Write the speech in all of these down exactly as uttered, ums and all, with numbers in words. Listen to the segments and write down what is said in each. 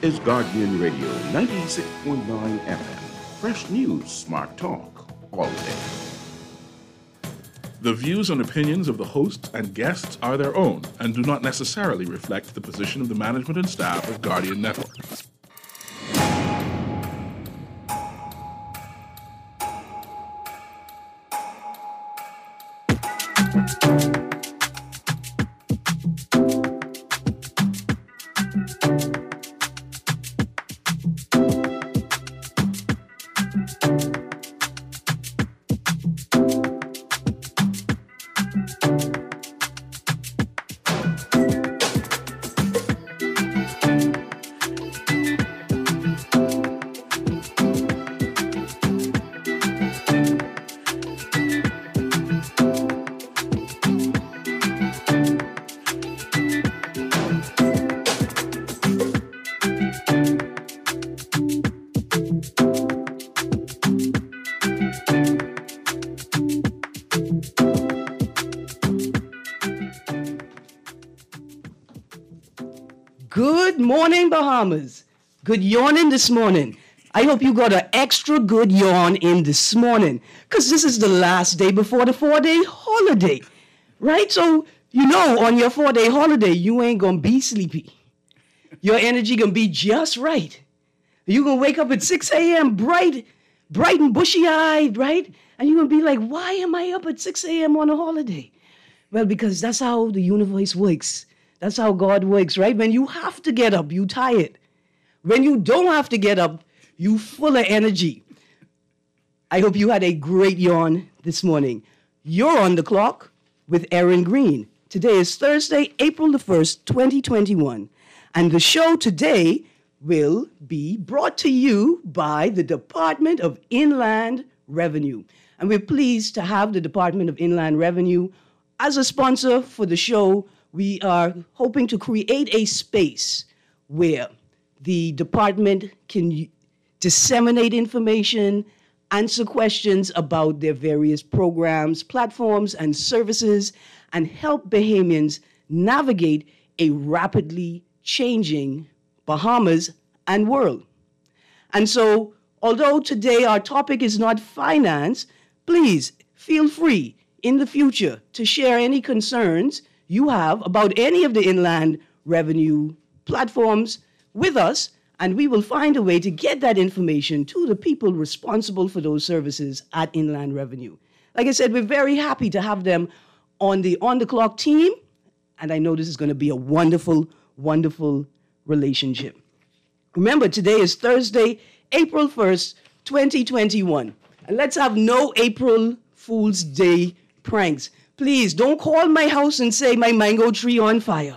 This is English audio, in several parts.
is Guardian Radio ninety-six point nine F M. Fresh news, smart talk, all day. The views and opinions of the hosts and guests are their own and do not necessarily reflect the position of the management and staff of Guardian Network. Good morning, Bahamas. Good yawning this morning. I hope you got an extra good yawn in this morning, because this is the last day before the four-day holiday, right? So, you know, on your four-day holiday, you ain't going to be sleepy. Your energy going to be just right. You're going to wake up at six a.m. bright, bright and bushy-eyed, right? And you're going to be like, why am I up at six a.m. on a holiday? Well, because that's how the universe works. That's how God works, right? When you have to get up, you tired. When you don't have to get up, you full of energy. I hope you had a great yawn this morning. You're on the clock with Erin Green. Today is Thursday, April the first, twenty twenty-one. And the show today will be brought to you by the Department of Inland Revenue. And we're pleased to have the Department of Inland Revenue as a sponsor for the show. We are hoping to create a space where the department can disseminate information, answer questions about their various programs, platforms, and services, and help Bahamians navigate a rapidly changing Bahamas and world. And so, although today our topic is not finance, please feel free in the future to share any concerns you have about any of the inland revenue platforms with us, and we will find a way to get that information to the people responsible for those services at Inland Revenue. Like I said, we're very happy to have them on the On the Clock team, and I know this is going to be a wonderful, wonderful relationship. Remember, today is Thursday, April first, twenty twenty-one, and let's have no April Fool's Day pranks. Please, don't call my house and say my mango tree on fire.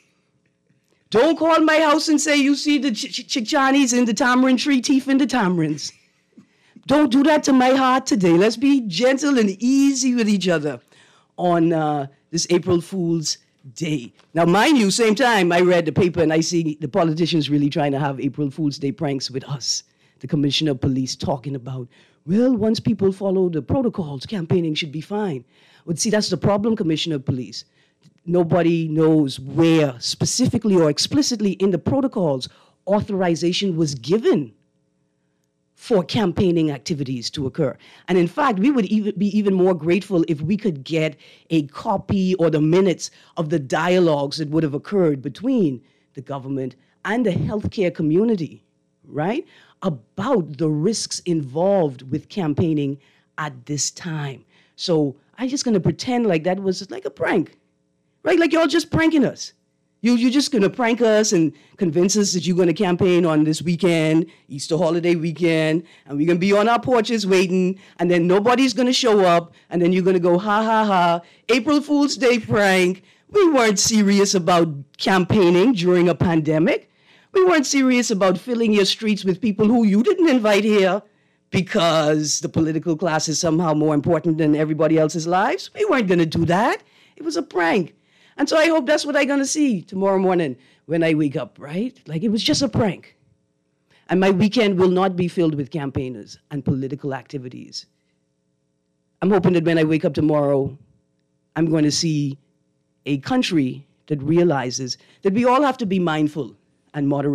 Don't call my house and say you see the ch- ch- chichanis in the tamarind tree, teeth in the tamarinds. Don't do that to my heart today. Let's be gentle and easy with each other on uh, this April Fool's Day. Now, mind you, same time, I read the paper and I see the politicians really trying to have April Fool's Day pranks with us. The Commissioner of Police talking about, well, once people follow the protocols, campaigning should be fine. But see, that's the problem, Commissioner of Police. Nobody knows where specifically or explicitly in the protocols authorization was given for campaigning activities to occur. And in fact, we would even be even more grateful if we could get a copy or the minutes of the dialogues that would have occurred between the government and the healthcare community, right? About the risks involved with campaigning at this time. So I'm just going to pretend like that was like a prank, right? Like y'all just pranking us. You, you're just going to prank us and convince us that you're going to campaign on this weekend, Easter holiday weekend, and we're going to be on our porches waiting, and then nobody's going to show up, and then you're going to go, ha, ha, ha, April Fool's Day prank. We weren't serious about campaigning during a pandemic. We weren't serious about filling your streets with people who you didn't invite here because the political class is somehow more important than everybody else's lives. We weren't going to do that. It was a prank. And so I hope that's what I'm going to see tomorrow morning when I wake up, right? Like it was just a prank. And my weekend will not be filled with campaigners and political activities. I'm hoping that when I wake up tomorrow, I'm going to see a country that realizes that we all have to be mindful and moderate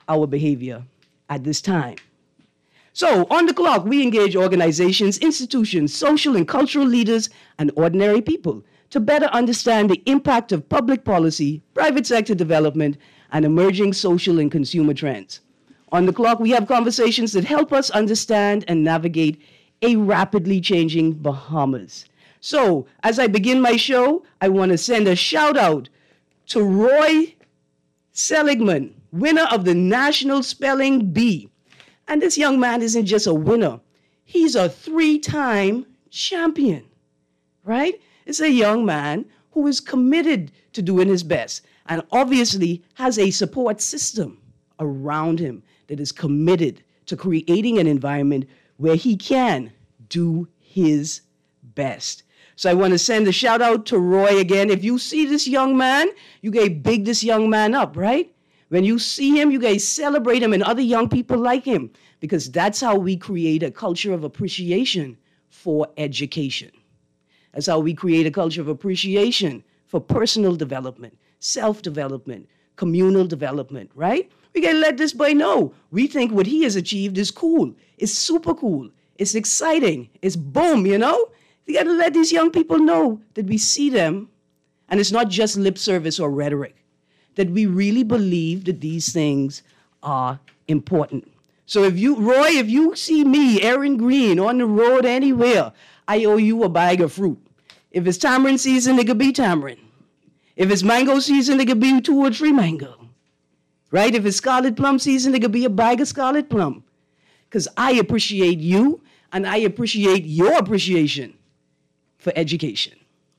our behavior at this time. So, on the clock, we engage organizations, institutions, social and cultural leaders, and ordinary people to better understand the impact of public policy, private sector development, and emerging social and consumer trends. On the clock, we have conversations that help us understand and navigate a rapidly changing Bahamas. So, as I begin my show, I want to send a shout out to Roy Seligman, winner of the National Spelling Bee. And this young man isn't just a winner, he's a three-time champion, right? It's a young man who is committed to doing his best and obviously has a support system around him that is committed to creating an environment where he can do his best. So I want to send a shout out to Roy again. If you see this young man, you gotta big this young man up, right? When you see him, you guys celebrate him and other young people like him, because that's how we create a culture of appreciation for education. That's how we create a culture of appreciation for personal development, self-development, communal development, right? We gotta let this boy know we think what he has achieved is cool. It's super cool. It's exciting. It's boom, you know? We gotta let these young people know that we see them, and it's not just lip service or rhetoric, that we really believe that these things are important. So if you, Roy, if you see me, Aaron Green, on the road anywhere, I owe you a bag of fruit. If it's tamarind season, it could be tamarind. If it's mango season, it could be two or three mango. Right? If it's scarlet plum season, it could be a bag of scarlet plum. Because I appreciate you, and I appreciate your appreciation for education.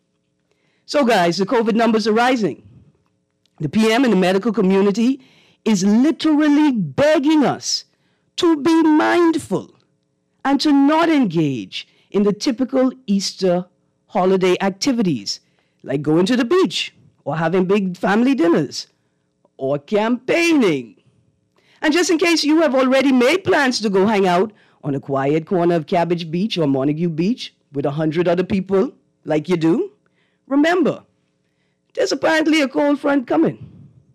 So guys, the COVID numbers are rising. The P M and the medical community is literally begging us to be mindful and to not engage in the typical Easter holiday activities, like going to the beach or having big family dinners or campaigning. And just in case you have already made plans to go hang out on a quiet corner of Cabbage Beach or Montague Beach with a hundred other people like you do, remember, there's apparently a cold front coming.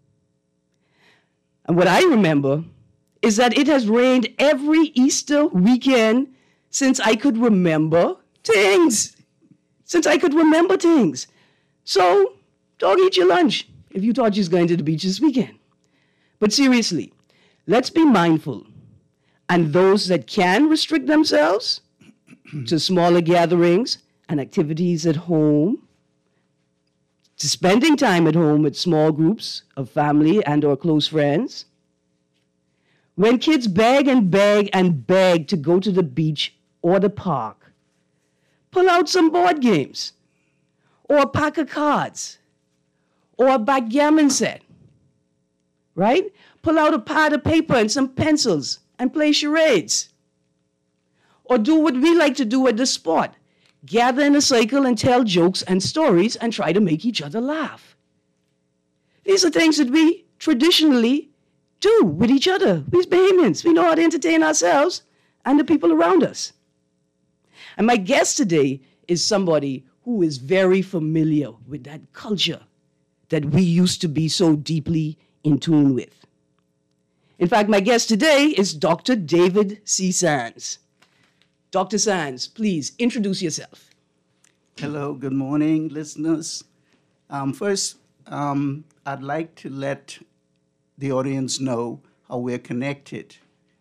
And what I remember is that it has rained every Easter weekend since I could remember things. Since I could remember things. So, dog, eat your lunch if you thought you was going to the beach this weekend. But seriously, let's be mindful. And those that can restrict themselves to smaller gatherings and activities at home, to spending time at home with small groups of family and or close friends. When kids beg and beg and beg to go to the beach or the park, pull out some board games or a pack of cards or a backgammon set, right? Pull out a pad of paper and some pencils and play charades. Or do what we like to do at the sport. Gather in a circle and tell jokes and stories and try to make each other laugh. These are things that we traditionally do with each other. We're Bahamians. We know how to entertain ourselves and the people around us. And my guest today is somebody who is very familiar with that culture that we used to be so deeply in tune with. In fact, my guest today is Doctor David C. Sands. Doctor Sands, please introduce yourself. Hello, good morning, listeners. Um, first, um, I'd like to let the audience know how we're connected.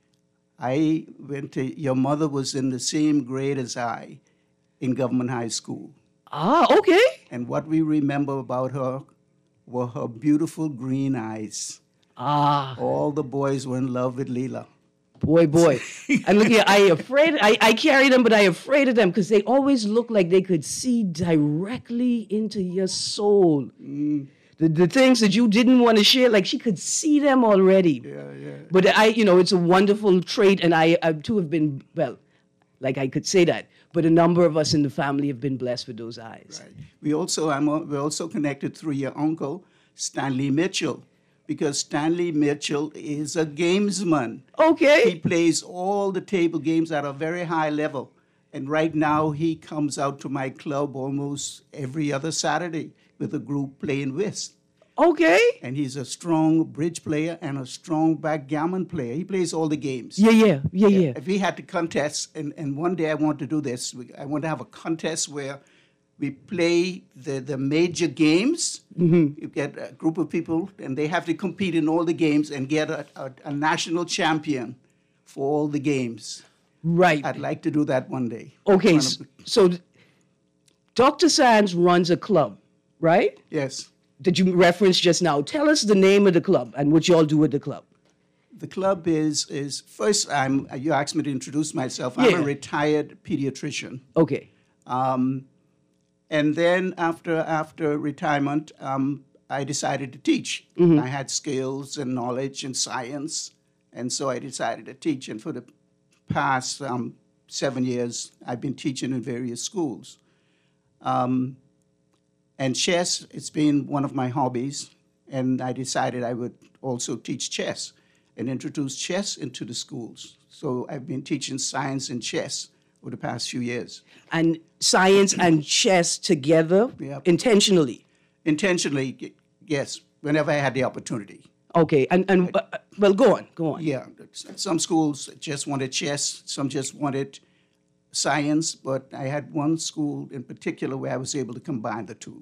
I went to, your mother was in the same grade as I in government high school. Ah, okay. And what we remember about her were her beautiful green eyes. Ah. All the boys were in love with Leela. Boy, boy. And look here, I afraid, I, I carry them, but I afraid of them because they always look like they could see directly into your soul. Mm. The, the things that you didn't want to share, like she could see them already. Yeah, yeah. But I, you know, it's a wonderful trait, and I, I too have been, well, like I could say that, but a number of us in the family have been blessed with those eyes. Right. We also, I'm, we're also connected through your uncle, Stanley Mitchell. Because Stanley Mitchell is a gamesman. Okay. He plays all the table games at a very high level. And right now, he comes out to my club almost every other Saturday with a group playing whist. Okay. And he's a strong bridge player and a strong backgammon player. He plays all the games. Yeah, yeah, yeah, yeah. If we had to contest, and, and one day I want to do this, we, I want to have a contest where we play the, the major games. Mm-hmm. You get a group of people, and they have to compete in all the games and get a, a, a national champion for all the games. Right. I'd like to do that one day. Okay, One s- of the- so Doctor Sands runs a club, right? yes. That you referenced just now. Tell us the name of the club and what you all do at the club. The club is, is first, I'm, you asked me to introduce myself. I'm Yeah. a retired pediatrician. Okay. Um, and then after, after retirement, um, I decided to teach. I had skills and knowledge and science, and so I decided to teach. And for the past um, seven years, I've been teaching in various schools. Um, and chess, it's been one of my hobbies, and I decided I would also teach chess and introduce chess into the schools. So I've been teaching science and chess over the past few years. And science and chess together Yep. intentionally. Intentionally, y- yes, whenever I had the opportunity. Okay. And, and uh, uh, well, go on, go on. Yeah, some schools just wanted chess, some just wanted science, but I had one school in particular where I was able to combine the two.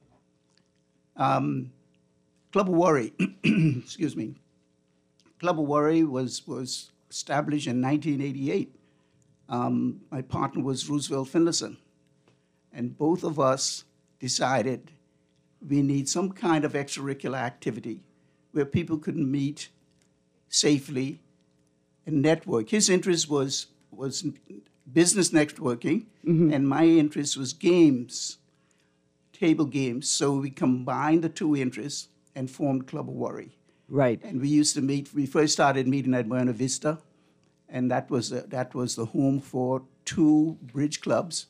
Um, Club of Worry, excuse me. Club of Worry was, was established in nineteen eighty-eight. Um, my partner was Roosevelt Finlayson, and both of us decided we need some kind of extracurricular activity where people could meet safely and network. His interest was, was business networking, and my interest was games, table games. So we combined the two interests and formed Club of Worry. Right. And we used to meet, we first started meeting at Buena Vista, and that was, the, that was the home for two bridge clubs.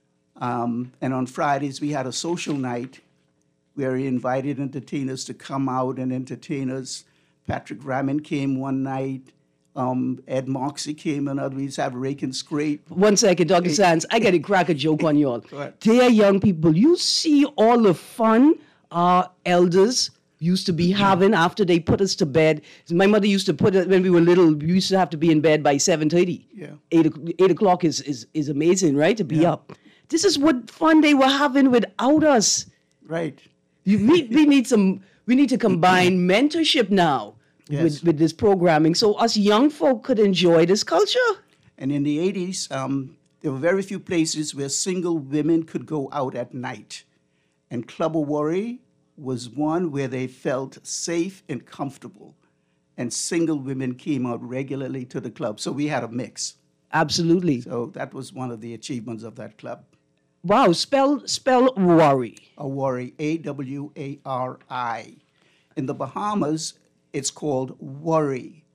Um, and on Fridays, we had a social night where we invited entertainers to come out and entertain us. Patrick Ramin came one night. Um, Ed Moxie came another. We used to have Rake and Scrape. One second, Doctor Sands. I got to crack a joke on y'all. Go ahead. Dear young people, you see all the fun our elders used to be having after they put us to bed. My mother used to put it when we were little. We used to have to be in bed by seven thirty. Yeah. Eight, o- eight o'clock is, is, is amazing, right? To be Yeah. up. This is what fun they were having without us. Right. You, we, we need some. We need to combine mentorship now Yes. with, with this programming, so us young folk could enjoy this culture. And in the eighties, um, there were very few places where single women could go out at night. And Club of Worry was one where they felt safe and comfortable. And single women came out regularly to the club. So we had a mix. Absolutely. So that was one of the achievements of that club. Wow. Spell spell worry. A Worry, A W A R I. In the Bahamas, it's called Worry,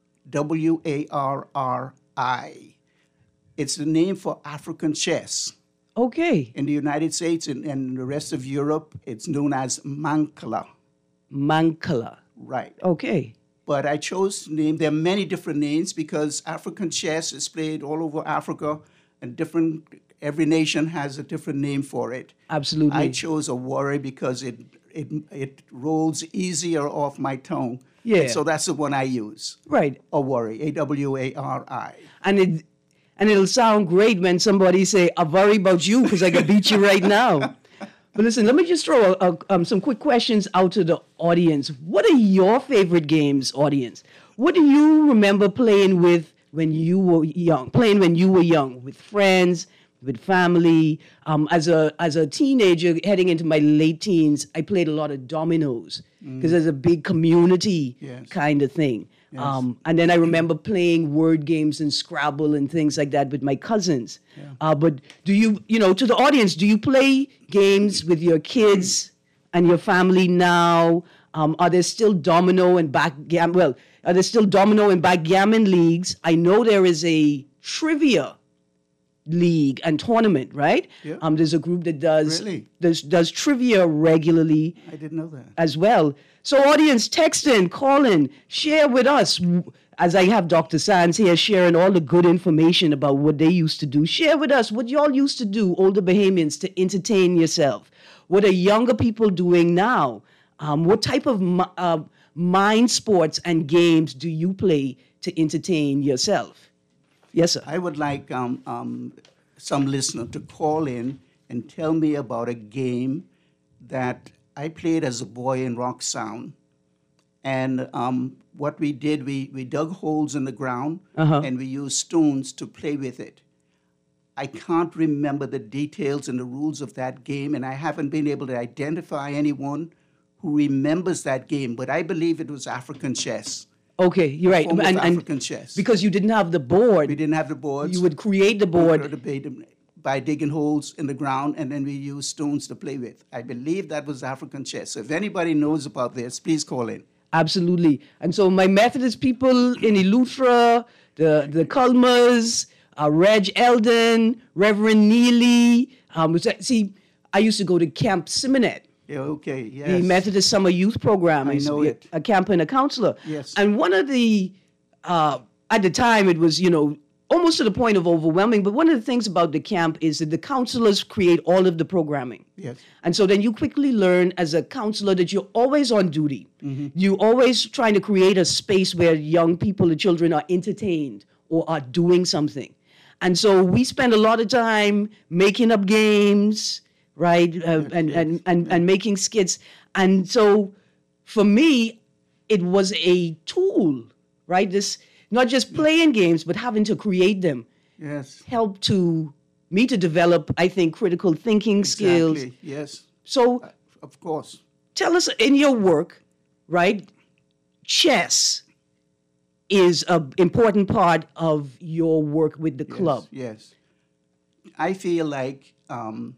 W A R R I. It's the name for African chess. Okay. In the United States and, and the rest of Europe, it's known as Mancala. Mancala. Right. Okay. But I chose to name, there are many different names because African chess is played all over Africa and different, every nation has a different name for it. Absolutely. I chose a Worry because it, it, it rolls easier off my tongue. Yeah. And so that's the one I use. Right. A Worry, A W A R I. And it and it'll sound great when somebody say, "I worry about you because I can beat you right now." But listen, let me just throw a, a, um, some quick questions out to the audience. What are your favorite games, audience? What do you remember playing with when you were young? Playing when you were young with friends, with family. Um, as a as a teenager, heading into my late teens, I played a lot of dominoes because there's a big community Yes. kind of thing. Yes. Um, and then I remember playing word games and Scrabble and things like that with my cousins. Yeah. Uh, but do you, you know, to the audience, do you play games with your kids and your family now? Um, are there still domino and backgammon? Well, are there still domino and backgammon leagues? I know there is a trivia league and tournament, right? Yeah. Um, there's a group that does Really? does does trivia regularly I didn't know that. as well. So audience, text in, call in, share with us. As I have Doctor Sands here sharing all the good information about what they used to do. Share with us what y'all used to do, older Bahamians, to entertain yourself. What are younger people doing now? Um, what type of mi- uh, mind sports and games do you play to entertain yourself? Yes, sir. I would like um, um, some listener to call in and tell me about a game that I played as a boy in Rock Sound. And um, what we did, we, we dug holes in the ground Uh-huh. and we used stones to play with it. I can't remember the details and the rules of that game, and I haven't been able to identify anyone who remembers that game, but I believe it was African chess. Okay, you're right. form of And, and African chess. because you didn't have the board, We didn't have the boards. you would create the We board. could debate them by digging holes in the ground, and then we used stones to play with. I believe that was African chess. So if anybody knows about this, please call in. Absolutely. And so my Methodist people in Eleuthera, the, the Culmers, uh, Reg Eldon, Reverend Neely. Um, was that- see, I used to go to Camp Simonet, Yeah, okay, yes. the Methodist Summer Youth Program. I used to know be it. A, a camp and a counselor. Yes. And one of the, uh, at the time, it was, you know, almost to the point of overwhelming. But one of the things about the camp is that the counselors create all of the programming. Yes. And so then you quickly learn as a counselor that you're always on duty. Mm-hmm. You're always trying to create a space where young people, the children, are entertained or are doing something. And so we spend a lot of time making up games, right? Uh, and, and, and, and making skits. And so for me, it was a tool, right? This not just playing games, but having to create them Yes. helped to me to develop, I think, critical thinking skills. Exactly. Yes. So Of course. tell us in your work, right? Chess is an important part of your work with the club. Yes. yes. I feel like um,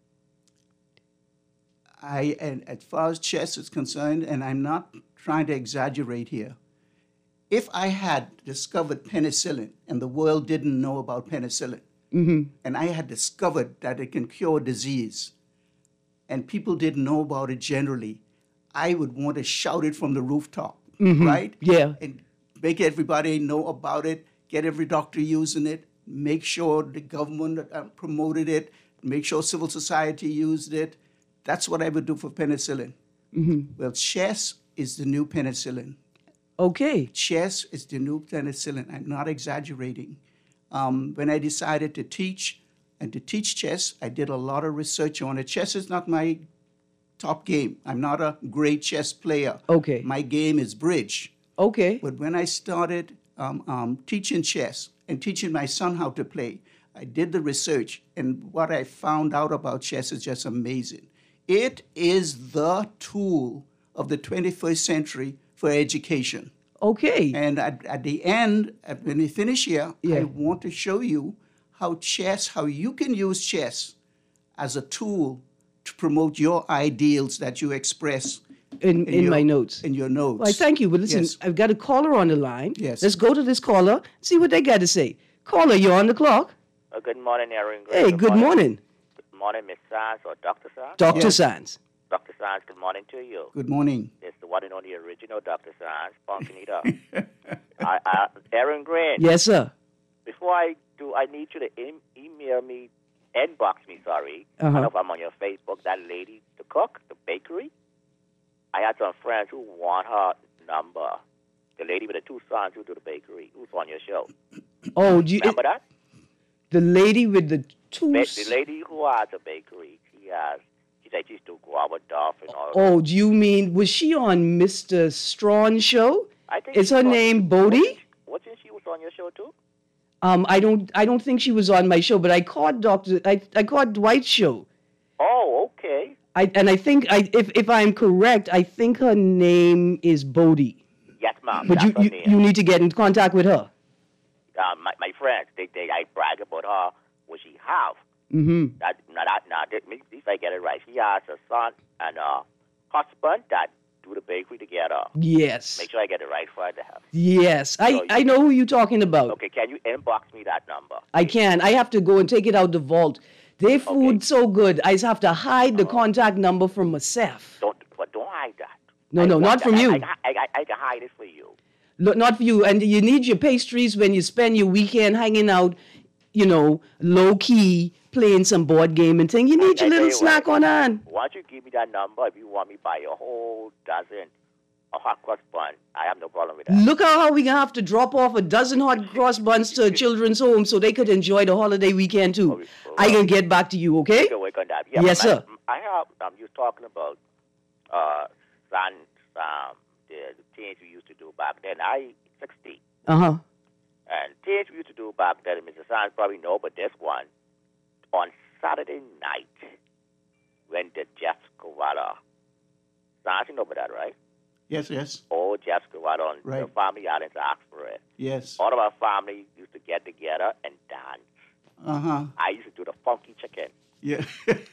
I, and as far as chess is concerned, and I'm not trying to exaggerate here, if I had discovered penicillin and the world didn't know about penicillin, and I had discovered that it can cure disease, and people didn't know about it generally, I would want to shout it from the rooftop, right? Yeah. And make everybody know about it, get every doctor using it, make sure the government uh, promoted it, make sure civil society used it. That's what I would do for penicillin. Well, chess is the new penicillin. Okay. Chess is the new penicillin. I'm not exaggerating. Um, when I decided to teach and to teach chess, I did a lot of research on it. Chess is not my top game. I'm not a great chess player. Okay. My game is bridge. Okay. But when I started um, um, teaching chess and teaching my son how to play, I did the research, and what I found out about chess is just amazing. It is the tool of the twenty-first century for education. Okay. And at, at the end, at, when we finish here, Yeah. I want to show you how chess, how you can use chess as a tool to promote your ideals that you express in in your- my notes. In your notes. Well, thank you. But listen, Yes. I've got a caller on the line. Yes. Let's go to this caller, see what they got to say. Caller, you're on the clock. Uh, good morning, Aaron. Gray. Hey, good morning, Good morning, Miss Sands or Doctor Sands. Doctor Yes. Sands. Doctor Sands, good morning to you. Good morning. It's the one and only original Doctor Sands, punking it up. I, I, Aaron Green, Yes, sir. before I do, I need you to em email me, inbox me, sorry. I Uh-huh. don't know if I'm on your Facebook, that lady, the cook, the bakery. I had some friends who want her number. The lady with the two sons who do the bakery, who's on your show. Oh, do you, Remember that? the lady with the two. Ba- s- the lady who has a bakery, she has, she said she used to go out with Duff and all. Oh, do you mean was she on Mister Strawn's show? I think Is she her was- name Bodie? Wasn't she was on your show too? Um, I don't. I don't think she was on my show, but I caught Doctor. I, I caught Dwight's show. Oh, okay. I and I think I if if I'm correct, I think her name is Bodie. Yes, ma'am. But that's you, her you name. you need to get in contact with her. Uh, my my friends, they they I brag about her. What she have? Mm-hmm. That now that now that, if I get it right, she has a son and a husband that do the bakery together. Yes. Make sure I get it right for the house. Yes. I, So I you- know who you're talking about. Okay, can you inbox me that number? I can. I have to go and take it out the vault. Their food Okay. so good. I just have to hide the contact number from myself. Don't but don't hide that. No, I no, want not that. from I, you. I, I, I, I can hide it for you. Look, not for you. And you need your pastries when you spend your weekend hanging out. you know, low key playing some board game and thing. You need I your tell little you snack what, on hand. Why don't you give me that number if you want me to buy a whole dozen of hot cross bun? I have no problem with that. Look at how we gonna have to drop off a dozen hot cross buns to a children's home so they could enjoy the holiday weekend too. Okay, well, I can get back to you, okay? We can work on that. Yeah, Yes, but sir. I, I have. Um, you was talking about uh, son, um, the, the things we used to do back then. I sixty, Uh huh. and things we used to do back then. Mister Sands probably know, but this one on Saturday night when the Jeff Kawada. Sands, you know about that, right? Yes, yes, Oh, Jeff Kawada on the Right. family islands asked for it. yes. All of our family used to get together and dance. Uh huh. I used to do the funky chicken. Yeah.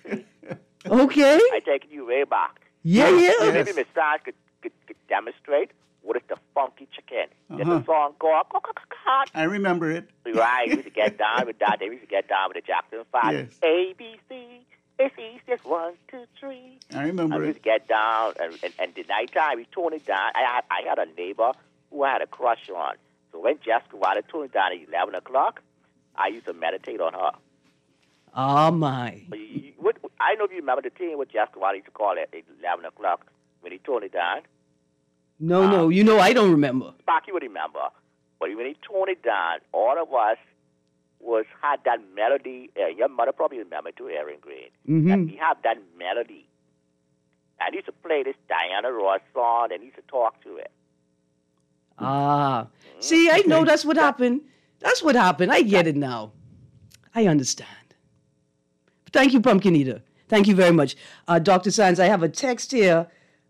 Okay. I taking you way back. Yeah, yeah. Yes. Maybe Miss Sands could, could, could demonstrate what is the funky chicken. There's Uh-huh. a song called Cock. I remember it. Right, we used to get down with that. Then we used to get down with the Jackson Five. Yes. A, B, C, it's easy, just one, two, three. I And remember we used it. to get down, and, and, and the nighttime, we tone it down. I had, I had a neighbor who I had a crush on. So when Jessica wanted to tone it down at eleven o'clock, I used to meditate on her. Oh my. But you- you- what, I don't know if you remember the thing what Jessica Wiley used to call it at eleven o'clock when he toned it down. No, Uh, no. You know I don't remember. Sparky would remember. But when he toned it down, all of us was had that melody. Uh, your mother probably remember too, Aaron Green. Mhm. That he had that melody. And he used to play this Diana Ross song, and he used to talk to it. Ah. See, I know that's what happened. That's what happened. I get it now. I understand. Thank you, Pumpkin Eater. Thank you very much. Uh, Doctor Sands, I have a text here.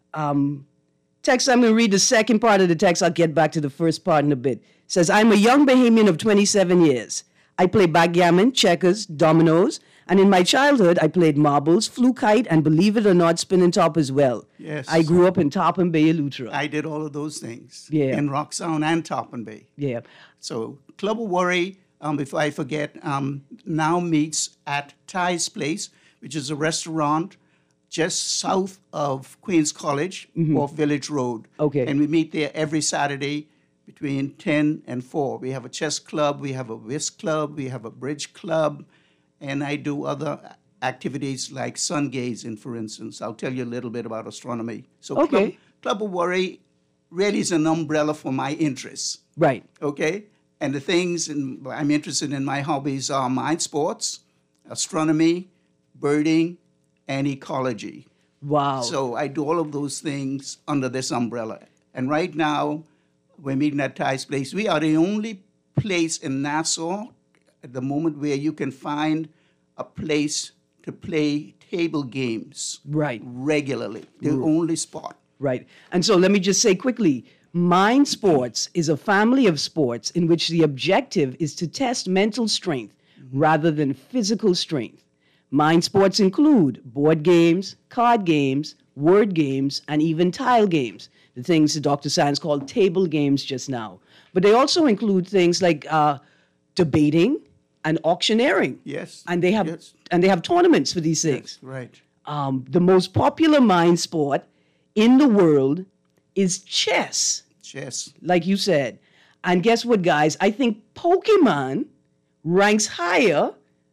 Um, text, I'm going to read the second part of the text. I'll get back to the first part in a bit. It says, I'm a young Bahamian of twenty-seven years. I play backgammon, checkers, dominoes, and in my childhood, I played marbles, flew kite, and believe it or not, spinning top as well. Yes. I grew up in Tarpon Bay, Eleuthera. I did all of those things. Yeah. In Rock Sound and Tarpon Bay. Yeah. So Club of Worry, um, before I forget, um, now meets at Ty's Place, which is a restaurant just south of Queens College off Village Road. Okay. And we meet there every Saturday between ten and four. We have a chess club, we have a whist club, we have a bridge club, and I do other activities like sun gazing, for instance. I'll tell you a little bit about astronomy. So Okay. Club, Club of Worry really is an umbrella for my interests. Right. Okay? And the things in, I'm interested in, my hobbies are mind sports, astronomy, birding, and ecology. Wow. So I do all of those things under this umbrella. And right now, we're meeting at Ty's Place. We are the only place in Nassau at the moment where you can find a place to play table games Right. regularly. The only spot. Right. And so let me just say quickly, Mind Sports is a family of sports in which the objective is to test mental strength rather than physical strength. Mind Sports include board games, card games, word games, and even tile games, the things that Doctor Sands called table games just now. But they also include things like uh, debating and auctioneering. Yes. And they have Yes. and they have tournaments for these things. Right. Um, the most popular mind sport in the world is chess, Chess. like you said. And guess what, guys? I think Pokemon ranks higher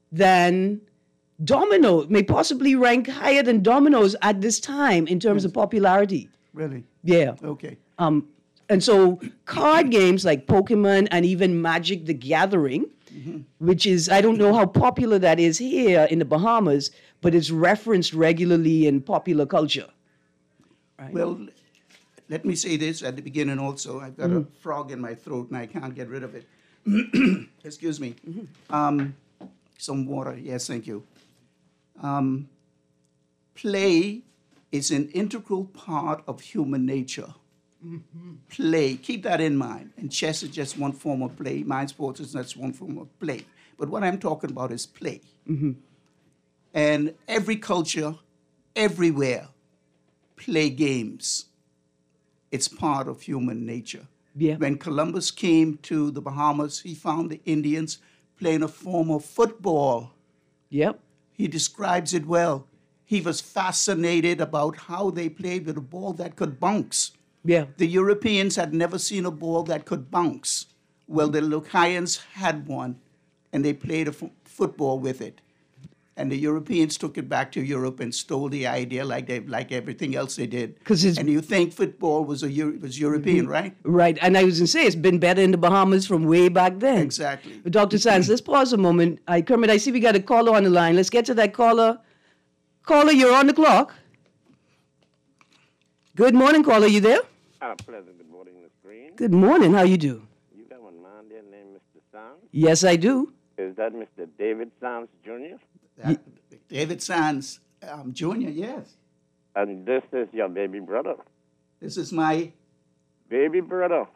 than dominoes, may possibly rank higher than dominoes at this time in terms of popularity. Really? Yeah. Okay. Um, and so card games like Pokemon and even Magic the Gathering, which is, I don't know how popular that is here in the Bahamas, but it's referenced regularly in popular culture. Right? Well, let me say this at the beginning also. I've got a frog in my throat and I can't get rid of it. Excuse me. Um, some water. Yes, thank you. Um, play is an integral part of human nature. Play, keep that in mind. And chess is just one form of play. Mind sports is just one form of play. But what I'm talking about is play. And every culture, everywhere, play games. It's part of human nature. Yeah. When Columbus came to the Bahamas, he found the Indians playing a form of football. Yep. He describes it well. He was fascinated about how they played with a ball that could bounce. Yeah. The Europeans had never seen a ball that could bounce. Well, the Lucayans had one, and they played a f- football with it. And the Europeans took it back to Europe and stole the idea like they like everything else they did. 'Cause it's- and you think football was a Euro- was European, Mm-hmm. right? Right. And I was going to say, it's been better in the Bahamas from way back then. Exactly. But Doctor Sands, let's pause a moment. I, Kermit, I see we got a caller on the line. Let's get to that caller. Caller, you're on the clock. Good morning, caller. You there? Ah, pleasant good morning, Miss Green. Good morning. How you do? You got one man there named Mister Sands? Yes, I do. Is that Mister David Sands Junior? That- David Sands um, Junior, yes. And this is your baby brother. This is my, Baby brother.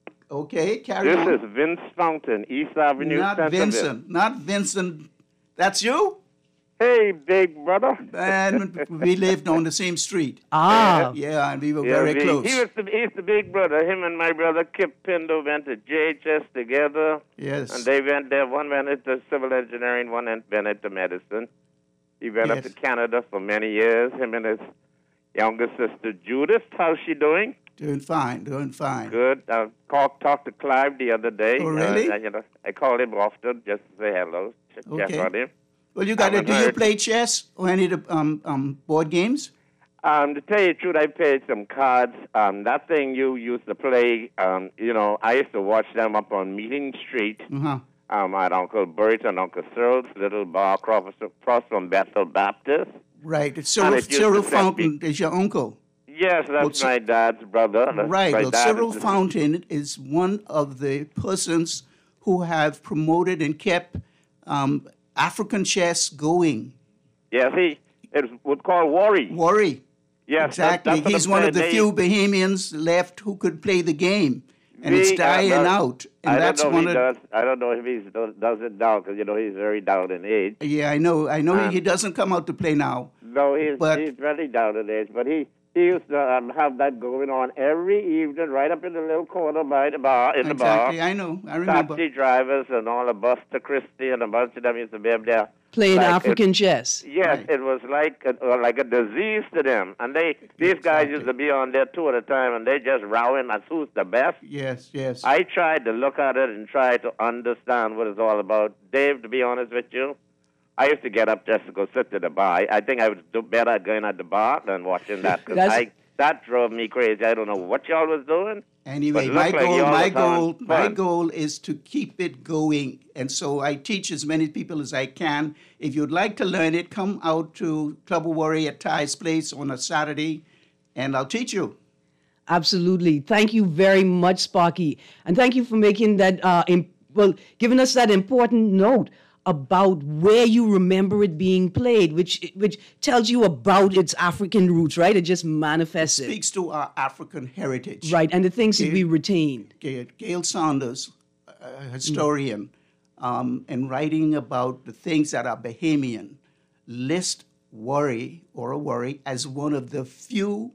okay, carry This on. is Vince Fountain, East Avenue, Not Centerville. Vincent, not Vincent. That's you? Hey, big brother. And we lived on the same street. Ah, Yeah, and we were Yeah, very we- close. He was the, he's the big brother. Him and my brother Kip Pindo went to J H S together. Yes. And they went there. One went into civil engineering, one went into medicine. He went up Yes. to Canada for many years. Him and his younger sister Judith. How's she doing? Doing fine, doing fine. Good. I called, talked to Clive the other day. Oh, really? Uh, you know, I called him often just to say hello, check Okay. on him. Well, you got to, haven't do you heard. play chess or any of the um, um, board games? Um, to tell you the truth, I played some cards. Um, that thing you used to play, um, you know, I used to watch them up on Meeting Street. Uh-huh. Um, I had Uncle Bert and Uncle Cyril's little bar across across from Bethel Baptist. Right. It's Cyril, it used to Cyril send Fountain me- is your uncle. Yes, that's Well, my dad's brother. That's Right. my Well, dad Cyril is- Fountain is one of the persons who have promoted and kept um, African chess going. Yes, he it was called Worry. Worry. Yes, Exactly. That, that's what He's I'm one saying. of the They- few Bahamians left who could play the game. And We, it's uh, dying uh, out. And I that's don't know one if he of does. I don't know if he does, does it now because you know he's very down in age. Yeah, I know. I know Um, he doesn't come out to play now. No, he's But- he's very down in age. But he he used to um, have that going on every evening, right up in the little corner by the bar in Exactly. the bar. I know. I remember. Taxi drivers and all the Buster Christie and a bunch of them used to be up there. playing Like it- African chess. Yes, Right. it was like a, uh, like a disease to them, and they these guys Exactly. used to be on there two at a time, and they just rowing as who's the best. Yes, yes. I tried to look at it and try to understand what it's all about. Dave, to be honest with you, I used to get up just to go sit to the bar. I think I would do better going at the bar than watching that because That's- I that drove me crazy. I don't know what y'all was doing. Anyway, But it my looked like goal, y'all my was having goal, my fun. goal is to keep it going, and so I teach as many people as I can. If you'd like to learn it, come out to Club of Worry at Ty's Place on a Saturday, and I'll teach you. Absolutely. Thank you very much, Sparky. And thank you for making that, uh, imp- well, giving us that important note about where you remember it being played, which which tells you about its African roots, right? It just manifests it. Speaks to our African heritage. Right, and the things that Okay. we retain. Gail, Gail Saunders, a historian, um, and writing about the things that are Bahamian, list worry or a worry as one of the few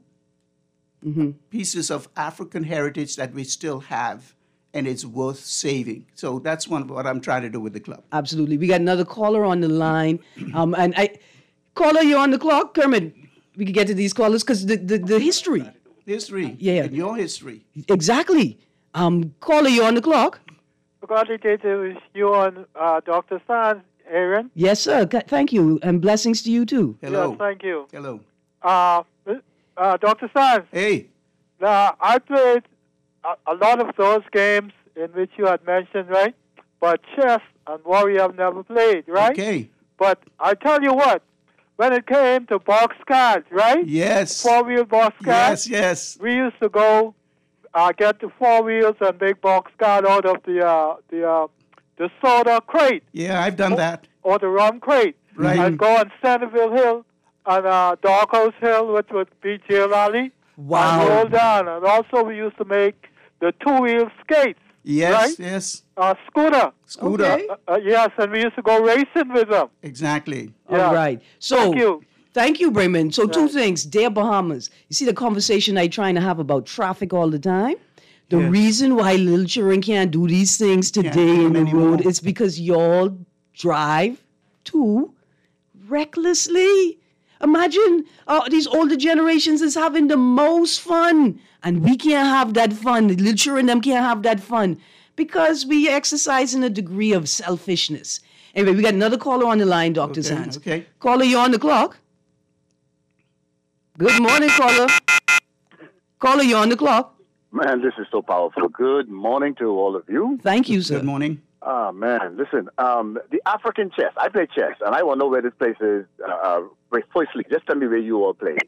pieces of African heritage that we still have, and it's worth saving. So that's one of what I'm trying to do with the club. Absolutely. We got another caller on the line. Um, and I, caller, you're on the clock. Kermit, we can get to these callers because the, the, the history. History. Yeah. And your history. Exactly. Um, caller, you're on the clock. Congratulations you on uh, Doctor Sands, Aaron. Yes, sir. Th- Thank you. And blessings to you, too. Hello. Yes, thank you. Hello. Uh, uh, Doctor Sands, Hey. now I played a, a lot of those games in which you had mentioned, right? But chess and Worry I've never played, right? Okay. But I tell you what, when it came to box cards, right? Yes. Four-wheel box Yes, cards. yes. We used to go uh, get the four wheels and big box card out of the uh, the uh, the soda crate Yeah, I've done that. or the rum crate, Right. and go on Centerville Hill and uh, Doghouse Hill, which would be Jail Alley. Wow. And roll down. And also we used to make the two-wheel skates, Yes, right? yes. uh, scooter. Scooter. Okay. Uh, uh, yes, and we used to go racing with them. Exactly. Yeah. All right. So, Thank you. Thank you, Brayman. So, two Right. things. Dear Bahamas, you see the conversation I trying to have about traffic all the time? The Yes. reason why little children can't do these things Can't today do in the them road anymore. is because y'all drive too recklessly. Imagine uh, these older generations is having the most fun, and we can't have that fun. The little children them can't have that fun because we exercise in a degree of selfishness. Anyway, we got another caller on the line, Doctor Okay, Sands. okay. Caller, you're on the clock. Good morning, caller. Caller, you're on the clock. Man, this is so powerful. Good morning to all of you. Thank you, sir. Good morning. Ah, man, listen, um, the African chess. I play chess, and I want to know where this place is. Uh, uh, wait, firstly, just tell me where you all play.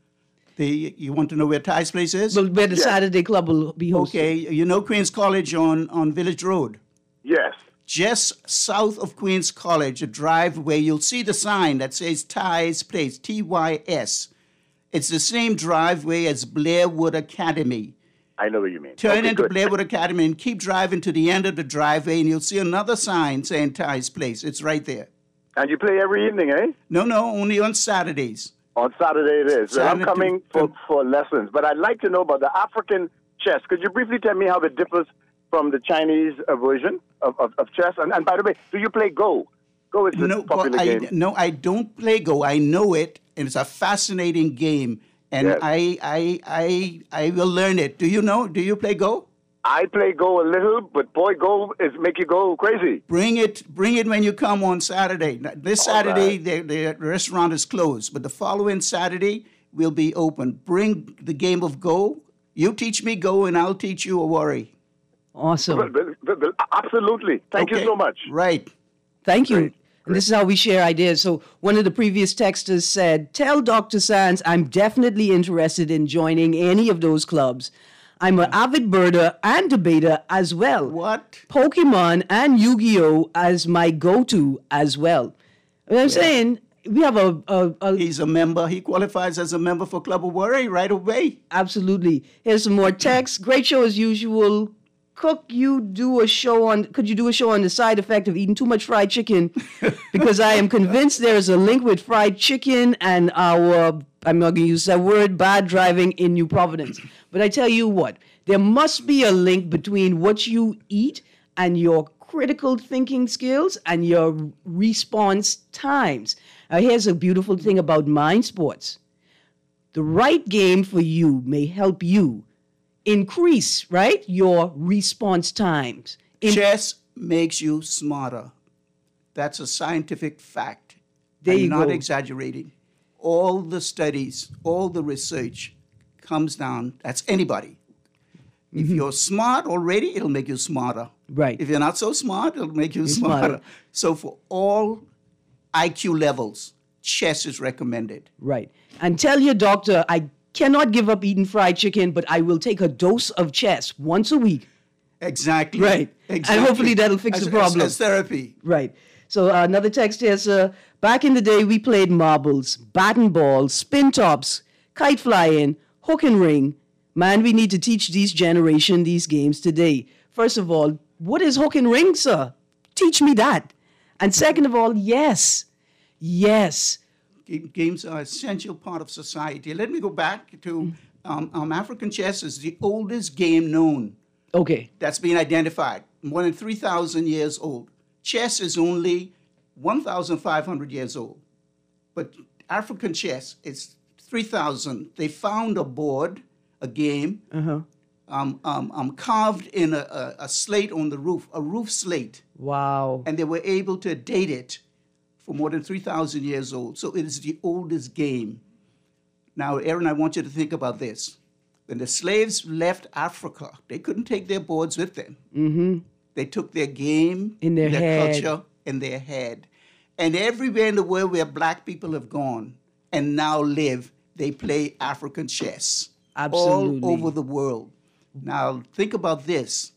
The, you want to know where Ty's place is? Well, where the Yes. Saturday club will be hosted. Okay, you know Queens College on, on Village Road? Yes. Just south of Queens College, a drive where you'll see the sign that says Ty's Place, T Y S. It's the same driveway as Blairwood Academy. I know what you mean. Turn Okay, into good. Blairwood Academy and keep driving to the end of the driveway, and you'll see another sign saying Ty's Place. It's right there. And you play every evening, eh? No, no, only on Saturdays. On Saturday it is. Well, I'm Saturday coming to- for, for lessons, but I'd like to know about the African chess. Could you briefly tell me how it differs from the Chinese uh, version of, of, of chess? And, and by the way, do you play Go? Go is a No, popular but I, game. no, I don't play Go. I know it, and it's a fascinating game, and Yes. I, I, I, I will learn it. Do you know? Do you play Go? I play Go a little, but boy, Go is make you go crazy. Bring it, bring it when you come on Saturday. Now, This All Saturday, right. the, the restaurant is closed, but the following Saturday will be open. Bring the game of Go. You teach me Go, and I'll teach you a worry. Awesome. But- but- but- but absolutely. Thank Okay? you so much. Right. Thank you. Great, And this is how we share ideas. So one of the previous texters said, tell Doctor Sands I'm definitely interested in joining any of those clubs. I'm an avid birder and debater as well. What? Pokemon and Yu-Gi-Oh! As my go-to as well. And I'm saying we have a, a, a He's a member. He qualifies as a member for Club of Worry right away. absolutely. Here's some more texts. Great show as usual. Cook, you do a show on, could you do a show on the side effect of eating too much fried chicken? Because I am convinced there is a link with fried chicken and our, I'm not going to use that word, bad driving in New Providence. But I tell you what, there must be a link between what you eat and your critical thinking skills and your response times. Now, here's a beautiful thing about mind sports. The right game for you may help you increase, right, your response times. In- Chess makes you smarter. That's a scientific fact. There I'm you not go. exaggerating. All the studies, all the research comes down. That's anybody. If you're smart already, it'll make you smarter. Right. If you're not so smart, it'll make you You're smarter. smarter. So for all I Q levels, chess is recommended. Right. And tell your doctor, I cannot give up eating fried chicken, but I will take a dose of chess once a week. Exactly. Right. And Exactly. hopefully that'll fix As- the problem. As, as therapy. Right. So uh, another text here, sir. Back in the day, we played marbles, bat and ball, spin tops, kite flying, hook and ring. Man, we need to teach these generation these games today. First of all, what is hook and ring, sir? Teach me that. And second of all, yes, yes. Ga- Games are an essential part of society. Let me go back to um, um, African chess is the oldest game known Okay. that's been identified, more than three thousand years old. Chess is only one thousand five hundred years old, but African chess is three thousand. They found a board, a game, Uh-huh. um, um, um, carved in a, a, a slate on the roof, a roof slate, Wow. and they were able to date it for more than three thousand years old. So it is the oldest game. Now, Aaron, I want you to think about this. When the slaves left Africa, they couldn't take their boards with them. Mm-hmm. They took their game, In their head. culture, in their head. And everywhere in the world where black people have gone and now live, they play African chess. Absolutely. All over the world. Now, think about this.